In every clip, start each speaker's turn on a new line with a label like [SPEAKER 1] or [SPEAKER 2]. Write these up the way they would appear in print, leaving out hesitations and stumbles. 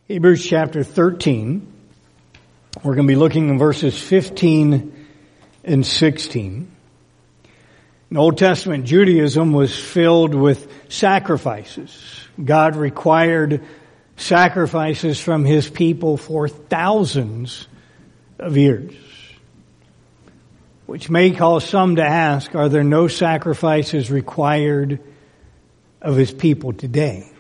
[SPEAKER 1] Hebrews chapter 13. We're going to be looking in verses 15 and 16. In Old Testament Judaism was filled with sacrifices. God required sacrifices from His people for thousands of years. Which may cause some to ask, are there no sacrifices required of His people today?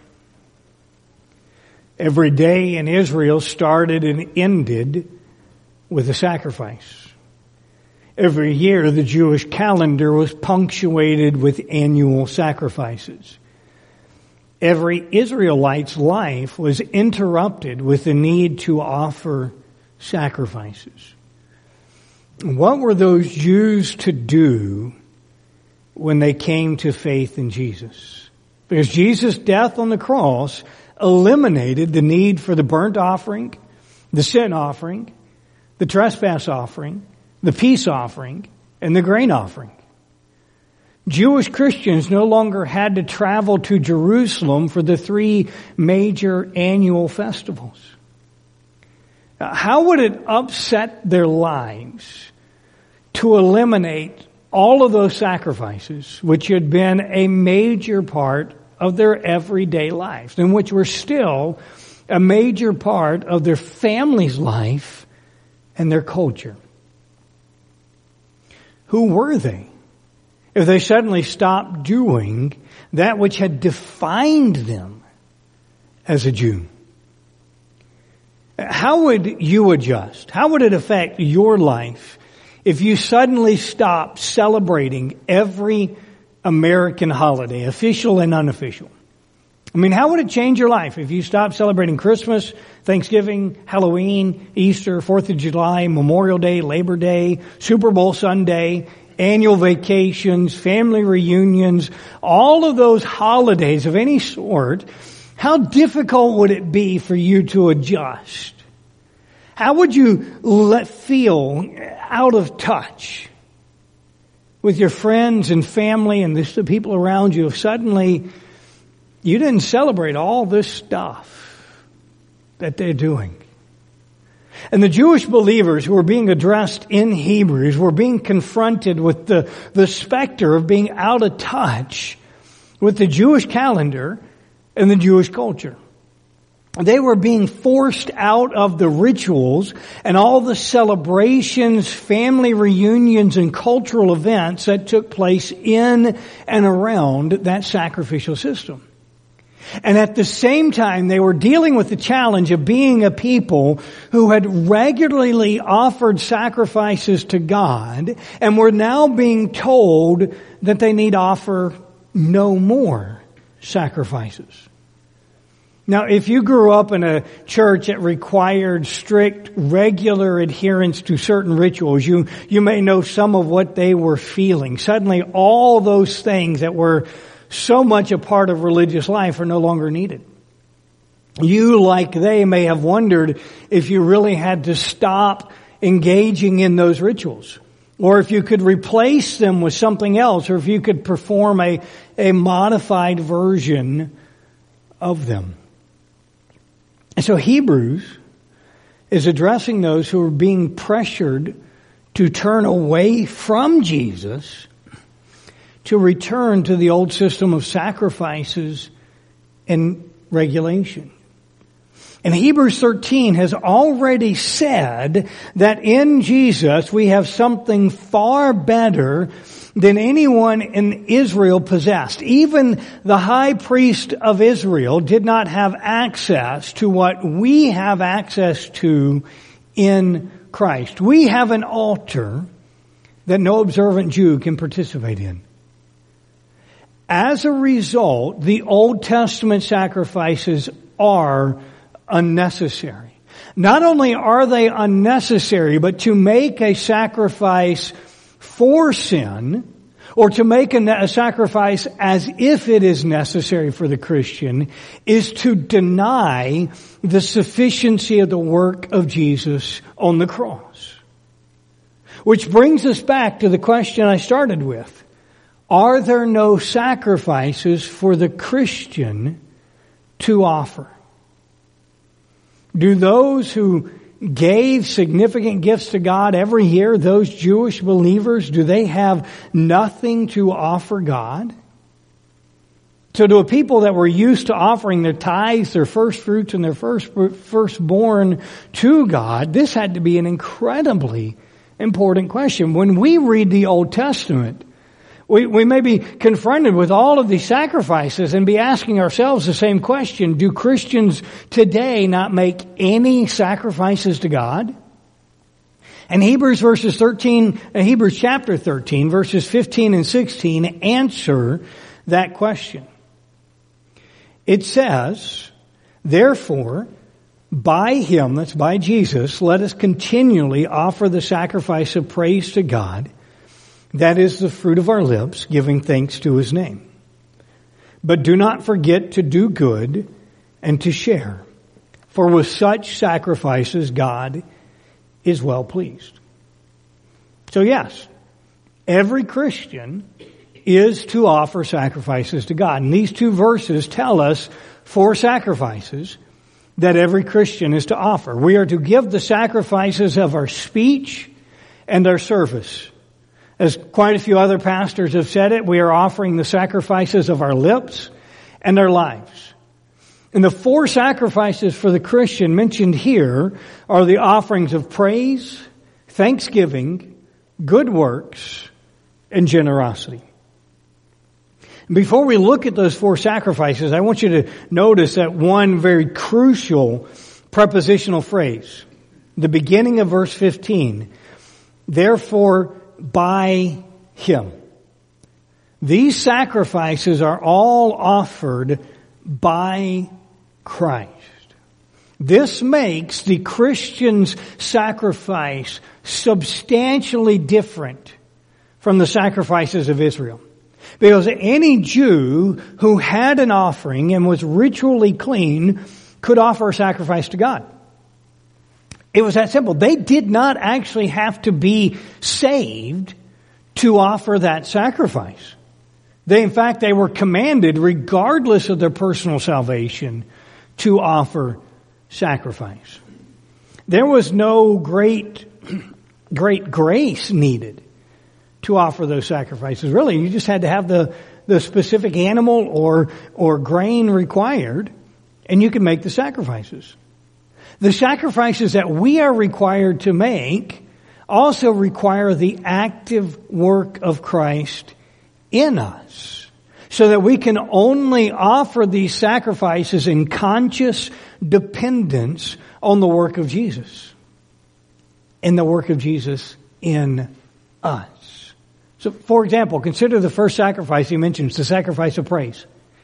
[SPEAKER 1] Every day in Israel started and ended with a sacrifice. Every year the Jewish calendar was punctuated with annual sacrifices. Every Israelite's life was interrupted with the need to offer sacrifices. What were those Jews to do when they came to faith in Jesus? Because Jesus' death on the cross eliminated the need for the burnt offering, the sin offering, the trespass offering, the peace offering, and the grain offering. Jewish Christians no longer had to travel to Jerusalem for the three major annual festivals. How would it upset their lives to eliminate all of those sacrifices, which had been a major part of their everyday lives, and which were still a major part of their family's life and their culture? Who were they if they suddenly stopped doing that which had defined them as a Jew? How would you adjust? How would it affect your life if you suddenly stopped celebrating every American holiday, official and unofficial? I mean, how would it change your life if you stopped celebrating Christmas, Thanksgiving, Halloween, Easter, 4th of July, Memorial Day, Labor Day, Super Bowl Sunday, annual vacations, family reunions, all of those holidays of any sort? How difficult would it be for you to adjust? How would you feel out of touch with your friends and family and the people around you if suddenly you didn't celebrate all this stuff that they're doing? And the Jewish believers who were being addressed in Hebrews were being confronted with the specter of being out of touch with the Jewish calendar and the Jewish culture. They were being forced out of the rituals and all the celebrations, family reunions, and cultural events that took place in and around that sacrificial system. And at the same time, they were dealing with the challenge of being a people who had regularly offered sacrifices to God and were now being told that they need offer no more sacrifices. Now, if you grew up in a church that required strict, regular adherence to certain rituals, you may know some of what they were feeling. Suddenly, all those things that were so much a part of religious life are no longer needed. You, like they, may have wondered if you really had to stop engaging in those rituals, or if you could replace them with something else, or if you could perform a modified version of them. And so Hebrews is addressing those who are being pressured to turn away from Jesus to return to the old system of sacrifices and regulation. And Hebrews 13 has already said that in Jesus we have something far better than anyone in Israel possessed. Even the high priest of Israel did not have access to what we have access to in Christ. We have an altar that no observant Jew can participate in. As a result, the Old Testament sacrifices are unnecessary. Not only are they unnecessary, but to make a sacrifice for sin, or to make a sacrifice as if it is necessary for the Christian, is to deny the sufficiency of the work of Jesus on the cross. Which brings us back to the question I started with. Are there no sacrifices for the Christian to offer? Do those who gave significant gifts to God every year, those Jewish believers, do they have nothing to offer God? So to a people that were used to offering their tithes, their first fruits, and their firstborn to God, this had to be an incredibly important question. When we read the Old Testament, we may be confronted with all of these sacrifices and be asking ourselves the same question: do Christians today not make any sacrifices to God? And Hebrews chapter 13, verses 15 and 16 answer that question. It says, therefore, by Him, that's by Jesus, let us continually offer the sacrifice of praise to God. That is the fruit of our lips, giving thanks to His name. But do not forget to do good and to share, for with such sacrifices God is well pleased. So yes, every Christian is to offer sacrifices to God. And these two verses tell us 4 sacrifices that every Christian is to offer. We are to give the sacrifices of our speech and our service. As quite a few other pastors have said it, we are offering the sacrifices of our lips and our lives. And the 4 sacrifices for the Christian mentioned here are the offerings of praise, thanksgiving, good works, and generosity. Before we look at those 4 sacrifices, I want you to notice that one very crucial prepositional phrase, the beginning of verse 15, therefore by Him. These sacrifices are all offered by Christ. This makes the Christian's sacrifice substantially different from the sacrifices of Israel. Because any Jew who had an offering and was ritually clean could offer a sacrifice to God. It was that simple. They did not actually have to be saved to offer that sacrifice. In fact, they were commanded, regardless of their personal salvation, to offer sacrifice. There was no great grace needed to offer those sacrifices. Really, you just had to have the specific animal or grain required, and you can make the sacrifices. The sacrifices that we are required to make also require the active work of Christ in us, so that we can only offer these sacrifices in conscious dependence on the work of Jesus, and the work of Jesus in us. So, for example, consider the first sacrifice he mentions, the sacrifice of praise.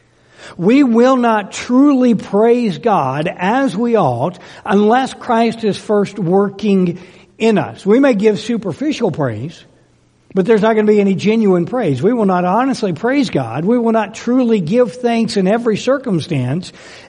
[SPEAKER 1] We will not truly praise God as we ought unless Christ is first working in us. We may give superficial praise, but there's not going to be any genuine praise. We will not honestly praise God. We will not truly give thanks in every circumstance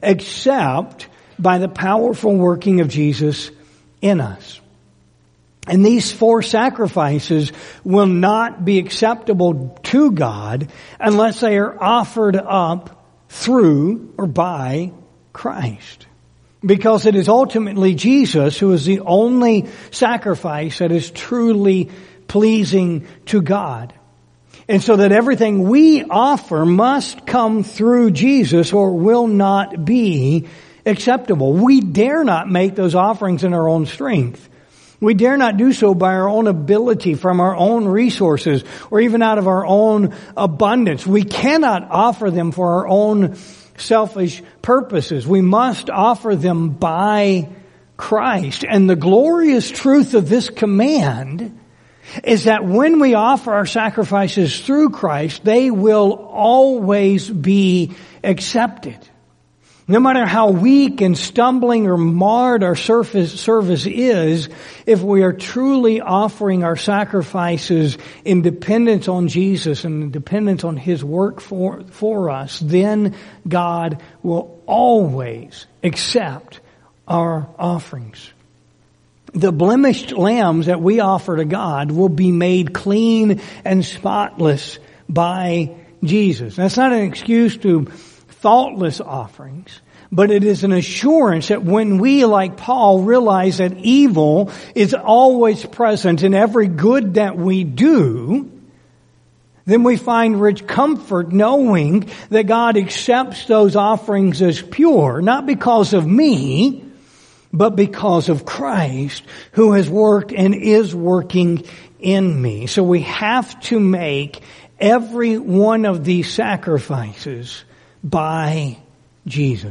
[SPEAKER 1] except by the powerful working of Jesus in us. And these 4 sacrifices will not be acceptable to God unless they are offered up through or by Christ. Because it is ultimately Jesus who is the only sacrifice that is truly pleasing to God. And so that everything we offer must come through Jesus or will not be acceptable. We dare not make those offerings in our own strength. We dare not do so by our own ability, from our own resources, or even out of our own abundance. We cannot offer them for our own selfish purposes. We must offer them by Christ. And the glorious truth of this command is that when we offer our sacrifices through Christ, they will always be accepted. No matter how weak and stumbling or marred our service is, if we are truly offering our sacrifices in dependence on Jesus and in dependence on His work for us, then God will always accept our offerings. The blemished lambs that we offer to God will be made clean and spotless by Jesus. That's not an excuse to thoughtless offerings, but it is an assurance that when we, like Paul, realize that evil is always present in every good that we do, then we find rich comfort knowing that God accepts those offerings as pure, not because of me, but because of Christ, who has worked and is working in me. So we have to make every one of these sacrifices by Jesus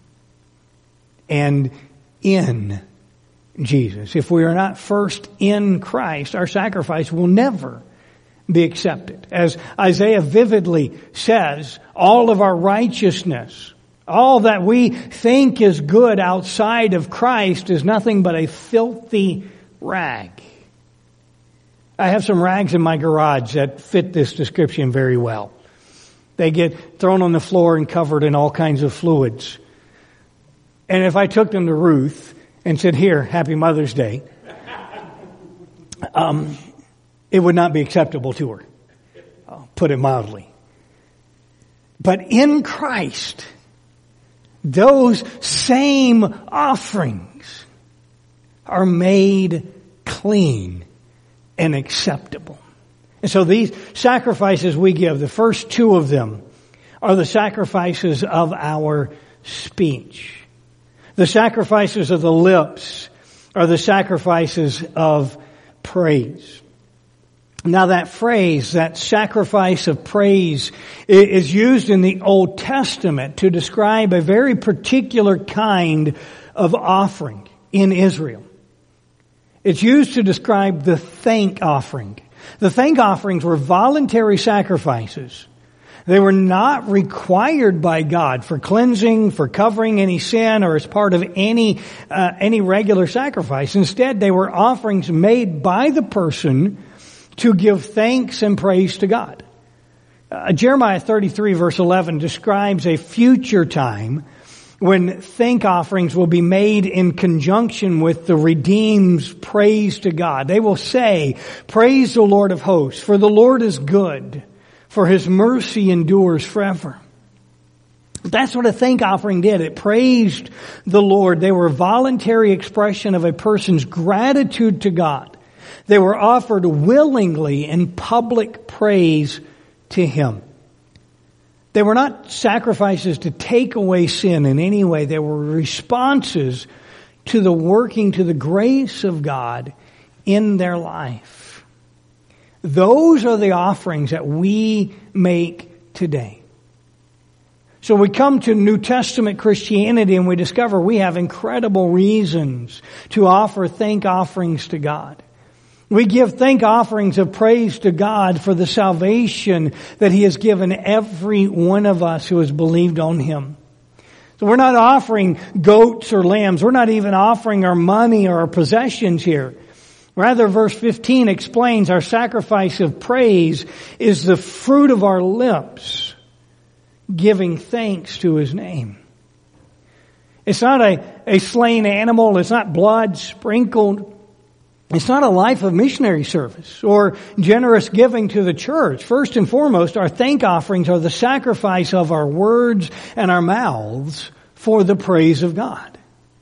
[SPEAKER 1] and in Jesus. If we are not first in Christ, our sacrifice will never be accepted. As Isaiah vividly says, all of our righteousness, all that we think is good outside of Christ is nothing but a filthy rag. I have some rags in my garage that fit this description very well. They get thrown on the floor and covered in all kinds of fluids. And if I took them to Ruth and said, "Here, Happy Mother's Day," it would not be acceptable to her. I'll put it mildly. But in Christ, those same offerings are made clean and acceptable. And so these sacrifices we give, the first two of them are the sacrifices of our speech. The sacrifices of the lips are the sacrifices of praise. Now that phrase, that sacrifice of praise, is used in the Old Testament to describe a very particular kind of offering in Israel. It's used to describe the thank offering. The thank offerings were voluntary sacrifices. They were not required by God for cleansing, for covering any sin, or as part of any regular sacrifice. Instead, they were offerings made by the person to give thanks and praise to God. Jeremiah 33 verse 11 describes a future time when thank offerings will be made in conjunction with the redeemed's praise to God. They will say, "Praise the Lord of hosts, for the Lord is good, for His mercy endures forever." That's what a thank offering did. It praised the Lord. They were a voluntary expression of a person's gratitude to God. They were offered willingly in public praise to Him. They were not sacrifices to take away sin in any way. They were responses to the working, to the grace of God in their life. Those are the offerings that we make today. So we come to New Testament Christianity and we discover we have incredible reasons to offer thank offerings to God. We give thank offerings of praise to God for the salvation that He has given every one of us who has believed on Him. So we're not offering goats or lambs. We're not even offering our money or our possessions here. Rather, verse 15 explains our sacrifice of praise is the fruit of our lips, giving thanks to His name. It's not a slain animal. It's not blood sprinkled. It's not a life of missionary service or generous giving to the church. First and foremost, our thank offerings are the sacrifice of our words and our mouths for the praise of God.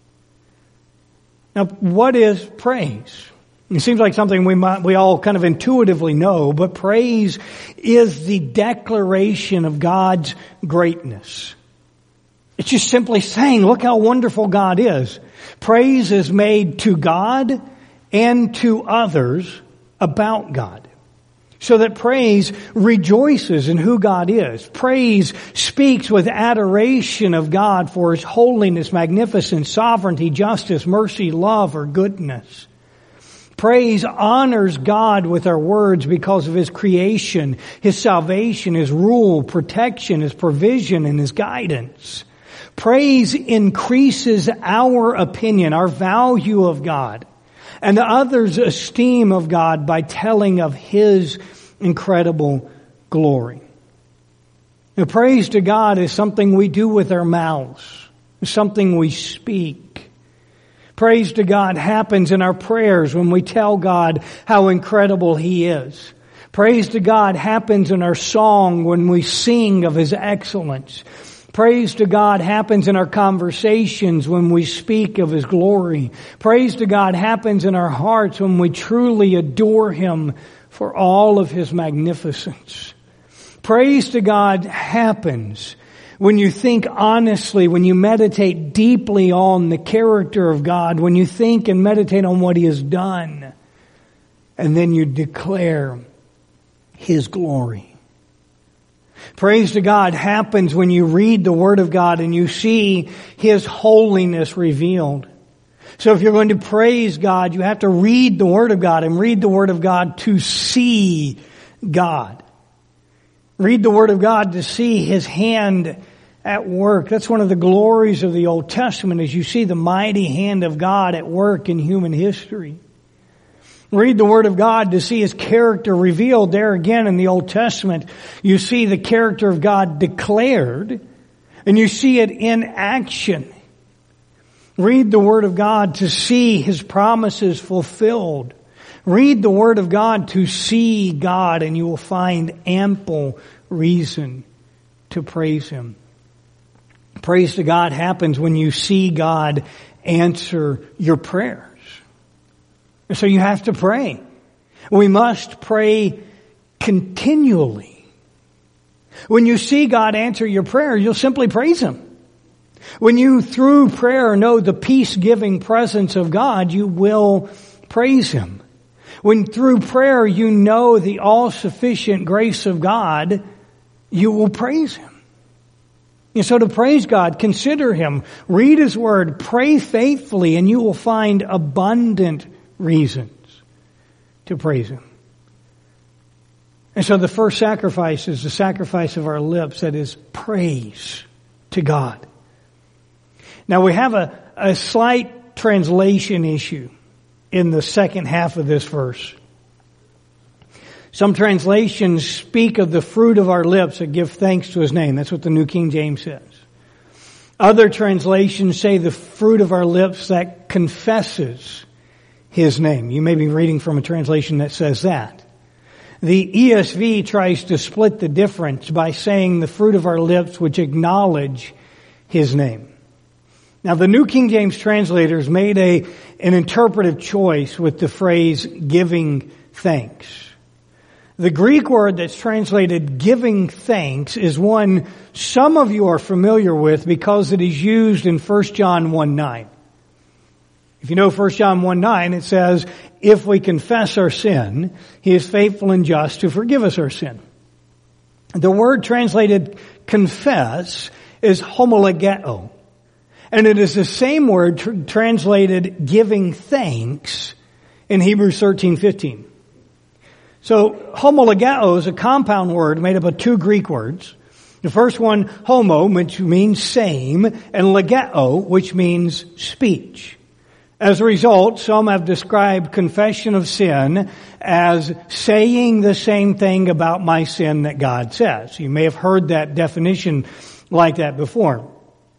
[SPEAKER 1] Now, what is praise? It seems like something we all kind of intuitively know, but praise is the declaration of God's greatness. It's just simply saying, look how wonderful God is. Praise is made to God and to others about God. So that praise rejoices in who God is. Praise speaks with adoration of God for His holiness, magnificence, sovereignty, justice, mercy, love, or goodness. Praise honors God with our words because of His creation, His salvation, His rule, protection, His provision, and His guidance. Praise increases our opinion, our value of God, and others' esteem of God by telling of His incredible glory. Now, praise to God is something we do with our mouths, something we speak. Praise to God happens in our prayers when we tell God how incredible He is. Praise to God happens in our song when we sing of His excellence. Praise to God happens in our conversations when we speak of His glory. Praise to God happens in our hearts when we truly adore Him for all of His magnificence. Praise to God happens when you think honestly, when you meditate deeply on the character of God, when you think and meditate on what He has done, and then you declare His glory. Praise to God happens when you read the Word of God and you see His holiness revealed. So if you're going to praise God, you have to read the Word of God and read the Word of God to see God. Read the Word of God to see His hand at work. That's one of the glories of the Old Testament, is you see the mighty hand of God at work in human history. Read the Word of God to see His character revealed. There again in the Old Testament, you see the character of God declared, and you see it in action. Read the Word of God to see His promises fulfilled. Read the Word of God to see God, and you will find ample reason to praise Him. Praise to God happens when you see God answer your prayers. So you have to pray. We must pray continually. When you see God answer your prayer, you'll simply praise Him. When you, through prayer, know the peace-giving presence of God, you will praise Him. When through prayer you know the all-sufficient grace of God, you will praise Him. And so to praise God, consider Him, read His Word, pray faithfully, and you will find abundant reasons to praise Him. And so the first sacrifice is the sacrifice of our lips, that is praise to God. Now we have a slight translation issue in the second half of this verse. Some translations speak of the fruit of our lips that give thanks to His name. That's what the New King James says. Other translations say the fruit of our lips that confesses His name. You may be reading from a translation that says that. The ESV tries to split the difference by saying the fruit of our lips which acknowledge His name. Now the New King James translators made an interpretive choice with the phrase giving thanks. The Greek word that's translated giving thanks is one some of you are familiar with because it is used in 1 John 1:9. If you know 1 John 1:9, it says, if we confess our sin, He is faithful and just to forgive us our sin. The word translated confess is homologeo. And it is the same word translated giving thanks in Hebrews 13:15. So homologeo is a compound word made up of two Greek words. The first one, homo, which means same, and legeo, which means speech. As a result, some have described confession of sin as saying the same thing about my sin that God says. You may have heard that definition like that before.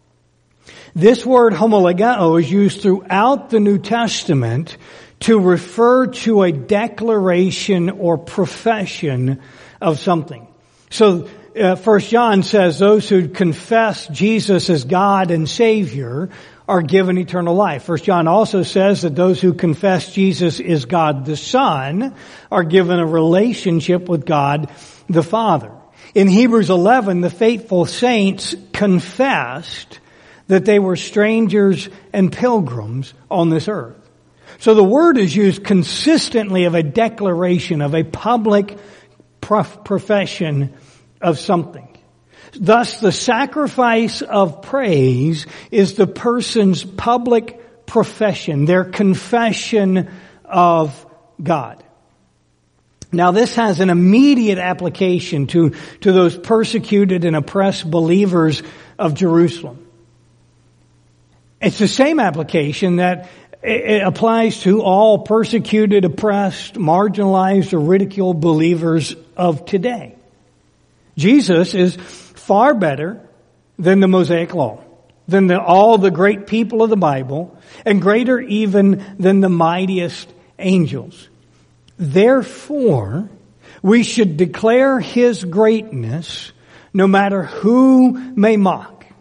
[SPEAKER 1] This word homologeo is used throughout the New Testament to refer to a declaration or profession of something. So 1 John says those who confess Jesus as God and Savior are given eternal life. 1 John also says that those who confess Jesus is God the Son are given a relationship with God the Father. In Hebrews 11, the faithful saints confessed that they were strangers and pilgrims on this earth. So the word is used consistently of a declaration, of a public profession of something. Thus, the sacrifice of praise is the person's public profession, their confession of God. Now, this has an immediate application to those persecuted and oppressed believers of Jerusalem. It's the same application that it applies to all persecuted, oppressed, marginalized, or ridiculed believers of today. Jesus is far better than the Mosaic Law, than all the great people of the Bible, and greater even than the mightiest angels. Therefore, we should declare His greatness no matter who may mock.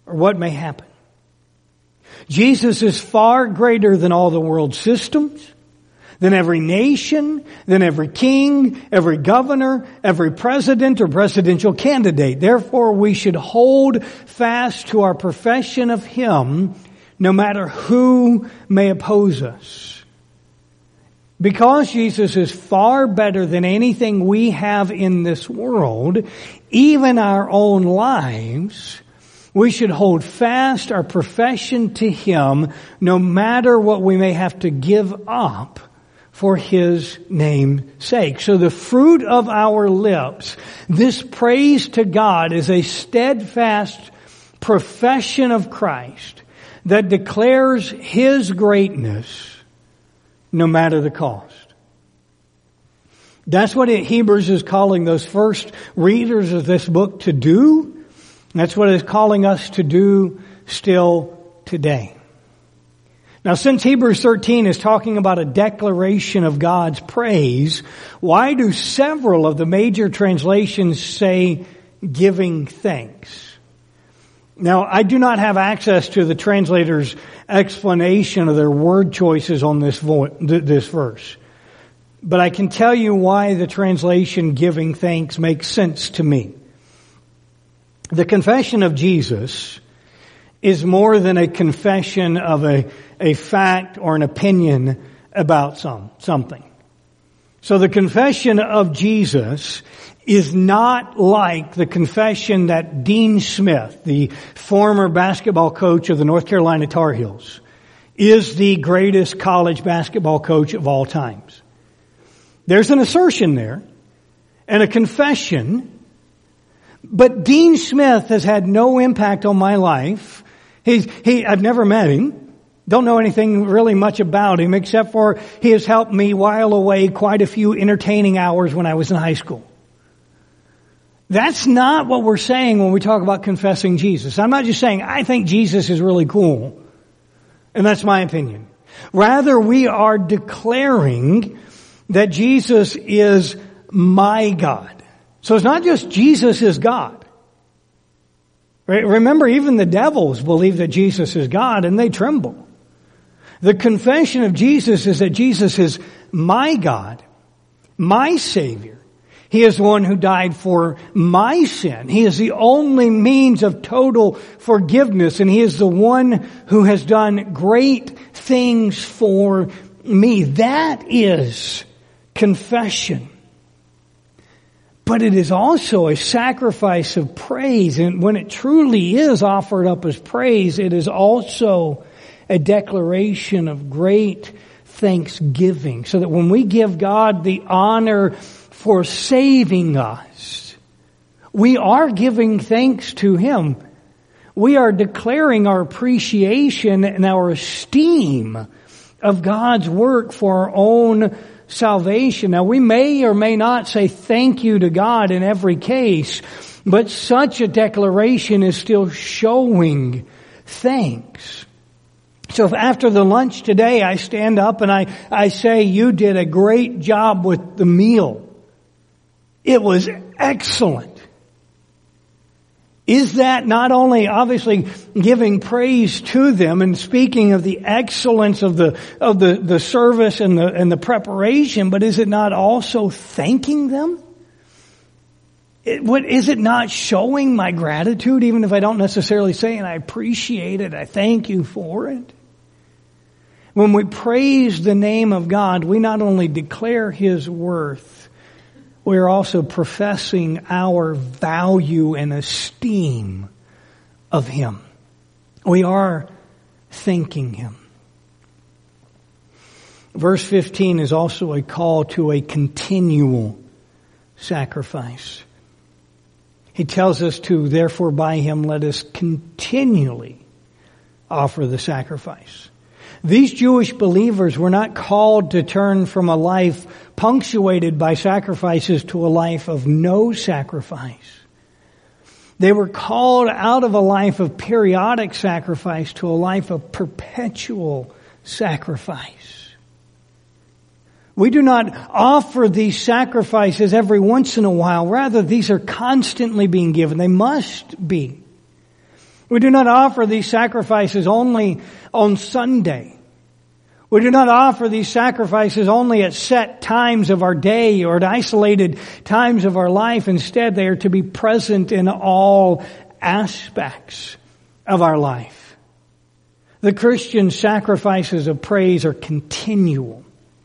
[SPEAKER 1] or what may happen. Jesus is far greater than all the world systems, than every nation, than every king, every governor, every president or presidential candidate. Therefore, we should hold fast to our profession of Him, no matter who may oppose us. Because Jesus is far better than anything we have in this world, even our own lives, we should hold fast our profession to Him, no matter what we may have to give up for His name's sake. So the fruit of our lips, this praise to God, is a steadfast profession of Christ that declares His greatness no matter the cost. That's what Hebrews is calling those first readers of this book to do. That's what it's calling us to do still today. Now, since Hebrews 13 is talking about a declaration of God's praise, why do several of the major translations say giving thanks? Now, I do not have access to the translator's explanation of their word choices on this verse. But I can tell you why the translation giving thanks makes sense to me. The confession of Jesus is more than a confession of a fact or an opinion about something. So the confession of Jesus is not like the confession that Dean Smith, the former basketball coach of the North Carolina Tar Heels, is the greatest college basketball coach of all times. There's an assertion there and a confession, but Dean Smith has had no impact on my life. I've never met him. Don't know anything really much about him except for he has helped me while away quite a few entertaining hours when I was in high school. That's not what we're saying when we talk about confessing Jesus. I'm not just saying, I think Jesus is really cool. And that's my opinion. Rather, we are declaring that Jesus is my God. So it's not just Jesus is God. Right? Remember, even the devils believe that Jesus is God and they tremble. The confession of Jesus is that Jesus is my God, my Savior. He is the one who died for my sin. He is the only means of total forgiveness, and He is the one who has done great things for me. That is confession. But it is also a sacrifice of praise, and when it truly is offered up as praise, it is also a declaration of great thanksgiving, so that when we give God the honor for saving us, we are giving thanks to Him. We are declaring our appreciation and our esteem of God's work for our own salvation. Now, we may or may not say thank you to God in every case, but such a declaration is still showing thanks. So if after the lunch today I stand up and I say, you did a great job with the meal, it was excellent. Is that not only obviously giving praise to them and speaking of the excellence of the service and the preparation, but is it not also thanking them? Is it not showing my gratitude, even if I don't necessarily say, and I appreciate it, I thank you for it? When we praise the name of God, we not only declare His worth, we are also professing our value and esteem of Him. We are thanking Him. Verse 15 is also a call to a continual sacrifice. He tells us to, therefore by Him, let us continually offer the sacrifice. These Jewish believers were not called to turn from a life punctuated by sacrifices to a life of no sacrifice. They were called out of a life of periodic sacrifice to a life of perpetual sacrifice. We do not offer these sacrifices every once in a while. Rather, these are constantly being given. They must be. We do not offer these sacrifices only on Sunday. We do not offer these sacrifices only at set times of our day or at isolated times of our life. Instead, they are to be present in all aspects of our life. The Christian sacrifices of praise are continual.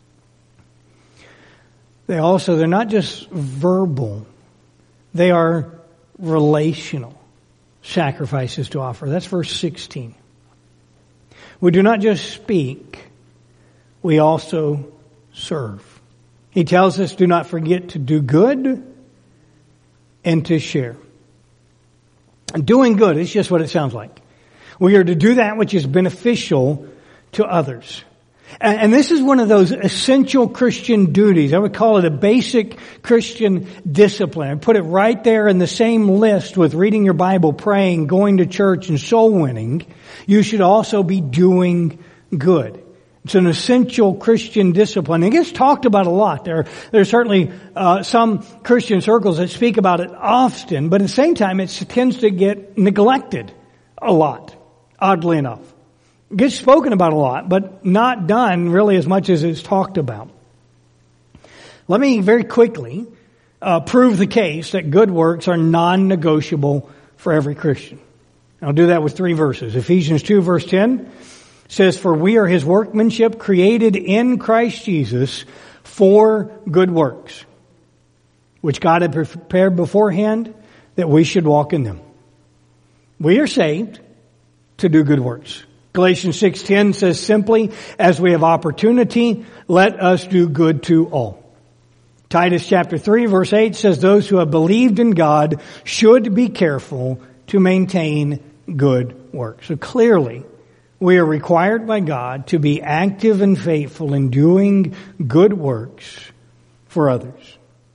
[SPEAKER 1] They're not just verbal. They are relational sacrifices to offer. That's verse 16. We do not just speak, we also serve. He tells us, do not forget to do good and to share. Doing good is just what it sounds like. We are to do that which is beneficial to others. And this is one of those essential Christian duties. I would call it a basic Christian discipline. I put it right there in the same list with reading your Bible, praying, going to church, and soul winning. You should also be doing good. It's an essential Christian discipline. It gets talked about a lot. There are certainly some Christian circles that speak about it often, but at the same time it tends to get neglected a lot, oddly enough. It gets spoken about a lot, but not done really as much as it's talked about. Let me very quickly prove the case that good works are non-negotiable for every Christian. I'll do that with 3 verses. Ephesians 2 verse 10 says, "For we are His workmanship, created in Christ Jesus for good works, which God had prepared beforehand that we should walk in them." We are saved to do good works. Galatians 6:10 says simply, "As we have opportunity, let us do good to all." Titus chapter 3 verse 8 says, "Those who have believed in God should be careful to maintain good works." So clearly, we are required by God to be active and faithful in doing good works for others.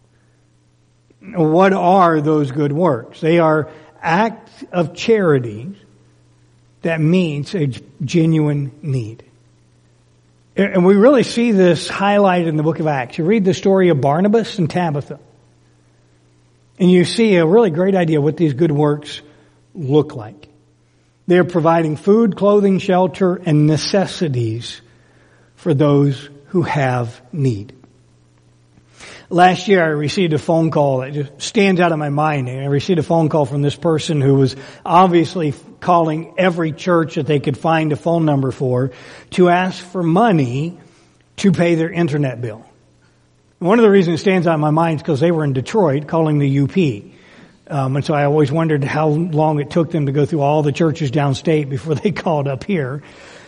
[SPEAKER 1] What are those good works? They are acts of charity that meets a genuine need. And we really see this highlighted in the book of Acts. You read the story of Barnabas and Tabitha, and you see a really great idea what these good works look like. They're providing food, clothing, shelter, and necessities for those who have need. Last year I received a phone call that just stands out of my mind. I received a phone call from this person who was obviously calling every church that they could find a phone number for to ask for money to pay their internet bill. And one of the reasons it stands out in my mind is because they were in Detroit calling the UP. And so I always wondered how long it took them to go through all the churches downstate before they called up here.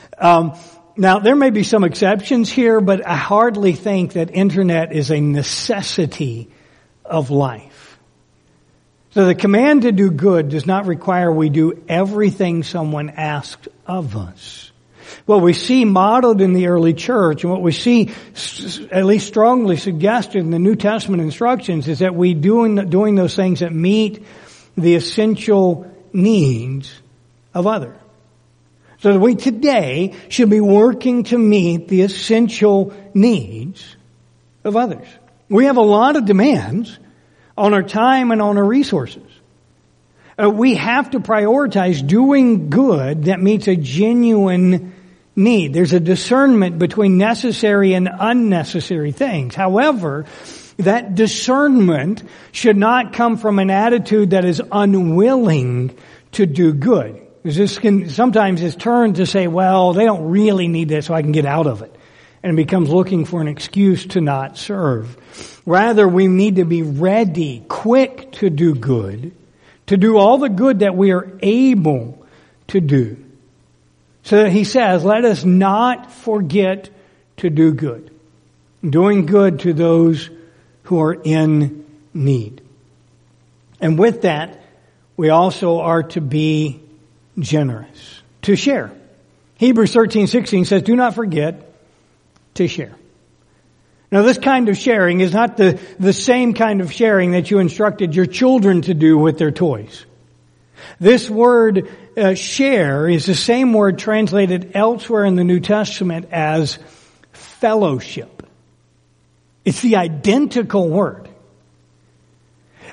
[SPEAKER 1] Now, there may be some exceptions here, but I hardly think that internet is a necessity of life. So the command to do good does not require we do everything someone asks of us. What we see modeled in the early church and what we see at least strongly suggested in the New Testament instructions is that we doing those things that meet the essential needs of others. So that we today should be working to meet the essential needs of others. We have a lot of demands on our time and on our resources. We have to prioritize doing good that meets a genuine need. There's a discernment between necessary and unnecessary things. However, that discernment should not come from an attitude that is unwilling to do good. This can sometimes is turned to say, well, they don't really need this, so I can get out of it. And it becomes looking for an excuse to not serve. Rather, we need to be ready, quick to do good, to do all the good that we are able to do. So that he says, let us not forget to do good. Doing good to those who are in need. And with that, we also are to be generous, to share. Hebrews 13:16 says, do not forget to share. Now this kind of sharing is not the same kind of sharing that you instructed your children to do with their toys. This word share is the same word translated elsewhere in the New Testament as fellowship. It's the identical word.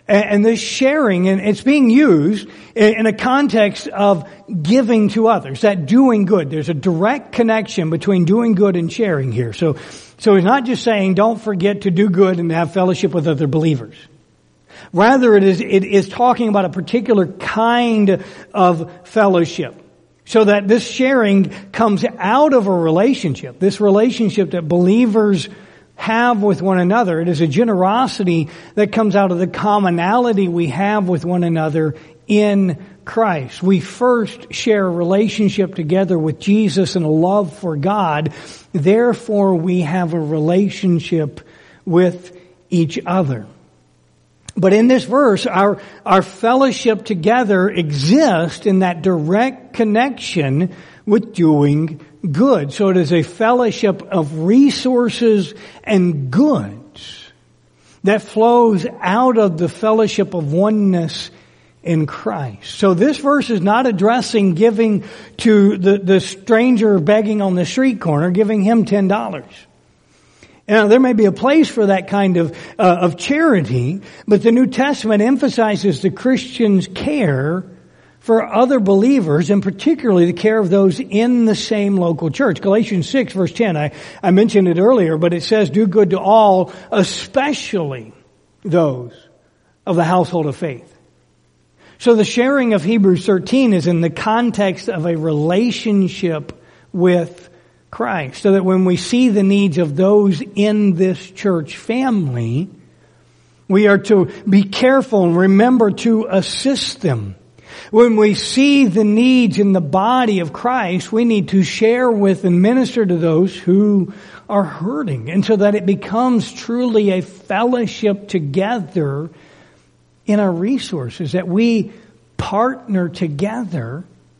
[SPEAKER 1] And this sharing, and it's being used in a context of giving to others, that doing good. There's a direct connection between doing good and sharing here. So he's not just saying don't forget to do good and have fellowship with other believers. Rather, it is talking about a particular kind of fellowship. So that this sharing comes out of a relationship, this relationship that believers have with one another. It is a generosity that comes out of the commonality we have with one another in Christ. We first share a relationship together with Jesus and a love for God. Therefore, we have a relationship with each other. But in this verse, our fellowship together exists in that direct connection with doing good. So it is a fellowship of resources and goods that flows out of the fellowship of oneness in Christ. So this verse is not addressing giving to the stranger begging on the street corner, giving him $10. Now, there may be a place for that kind of charity, but the New Testament emphasizes the Christian's care for other believers, and particularly the care of those in the same local church. Galatians 6 verse 10, I mentioned it earlier, but it says, do good to all, especially those of the household of faith. So the sharing of Hebrews 13 is in the context of a relationship with Christ, so that when we see the needs of those in this church family, we are to be careful and remember to assist them. When we see the needs in the body of Christ, we need to share with and minister to those who are hurting, and so that it becomes truly a fellowship together in our resources, that we partner together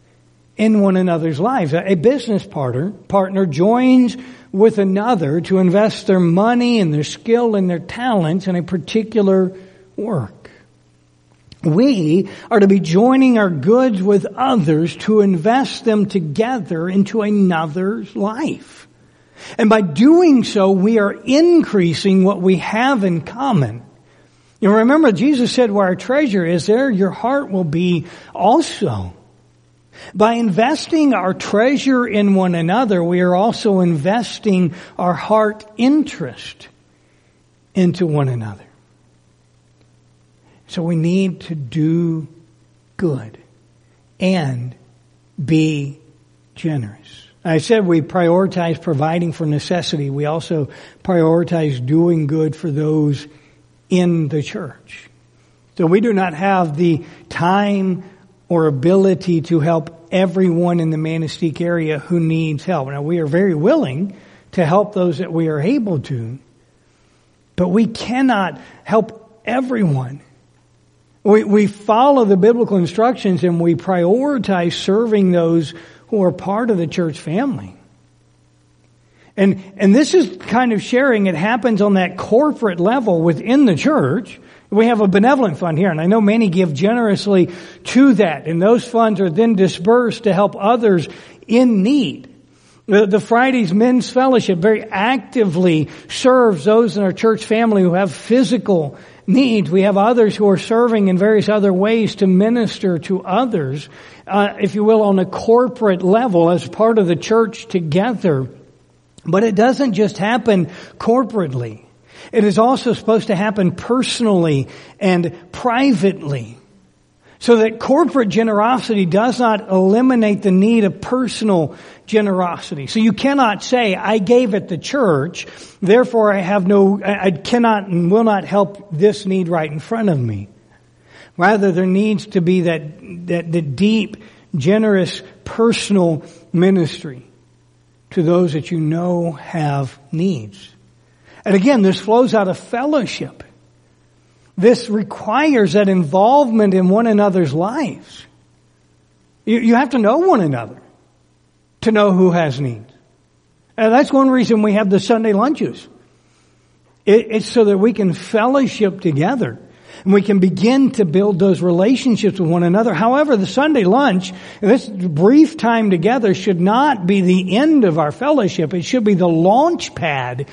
[SPEAKER 1] in one another's lives. A business partner joins with another to invest their money and their skill and their talents in a particular work. We are to be joining our goods with others to invest them together into another's life. And by doing so, we are increasing what we have in common. You know, remember, Jesus said, where our treasure is, there your heart will be also. By investing our treasure in one another, we are also investing our heart interest into one another. So we need to do good and be generous. I said we prioritize providing for necessity. We also prioritize doing good for those in the church. So we do not have the time or ability to help everyone in the Manistique area who needs help. Now, we are very willing to help those that we are able to, but we cannot help everyone. We follow the biblical instructions and we prioritize serving those who are part of the church family. And this is kind of sharing. It happens on that corporate level within the church. We have a benevolent fund here, and I know many give generously to that, and those funds are then dispersed to help others in need. The Fridays Men's Fellowship very actively serves those in our church family who have physical needs. We have others who are serving in various other ways to minister to others, if you will, on a corporate level as part of the church together. But it doesn't just happen corporately. It is also supposed to happen personally and privately, so that corporate generosity does not eliminate the need of personal generosity. So you cannot say, I gave at the church, therefore I cannot and will not help this need right in front of me. Rather, there needs to be that deep, generous, personal ministry to those that you know have needs. And again, this flows out of fellowship. This requires that involvement in one another's lives. You have to know one another to know who has needs. And that's one reason we have the Sunday lunches. It's so that we can fellowship together and we can begin to build those relationships with one another. However, the Sunday lunch, this brief time together, should not be the end of our fellowship. It should be the launch pad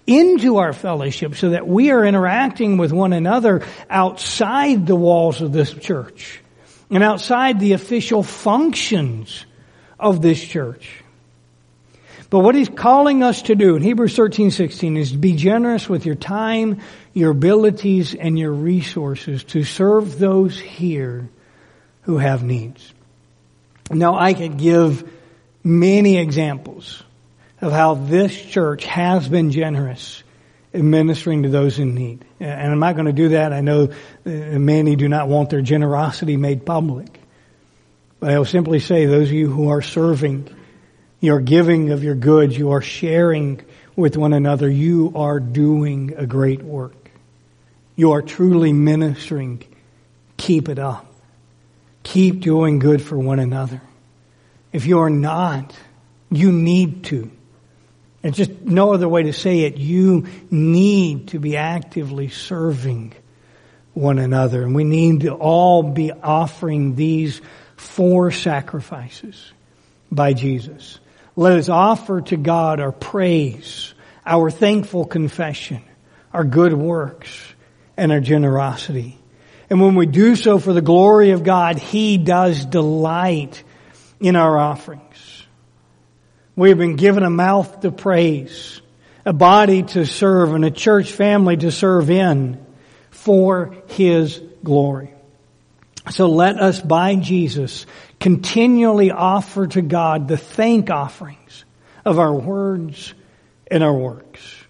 [SPEAKER 1] into our fellowship so that we are interacting with one another outside the walls of this church and outside the official functions of this church. But what He's calling us to do in Hebrews 13:16 is to be generous with your time, your abilities, and your resources to serve those here who have needs. Now, I could give many examples of how this church has been generous in ministering to those in need. And I'm not going to do that. I know many do not want their generosity made public. But I will simply say, those of you who are serving, you are giving of your goods, you are sharing with one another, you are doing a great work. You are truly ministering. Keep it up. Keep doing good for one another. If you are not, you need to. It's just no other way to say it. You need to be actively serving one another. And we need to all be offering these 4 sacrifices by Jesus. Let us offer to God our praise, our thankful confession, our good works, and our generosity. And when we do so for the glory of God, He does delight in our offerings. We have been given a mouth to praise, a body to serve, and a church family to serve in for His glory. So let us, by Jesus, continually offer to God the thank offerings of our words and our works.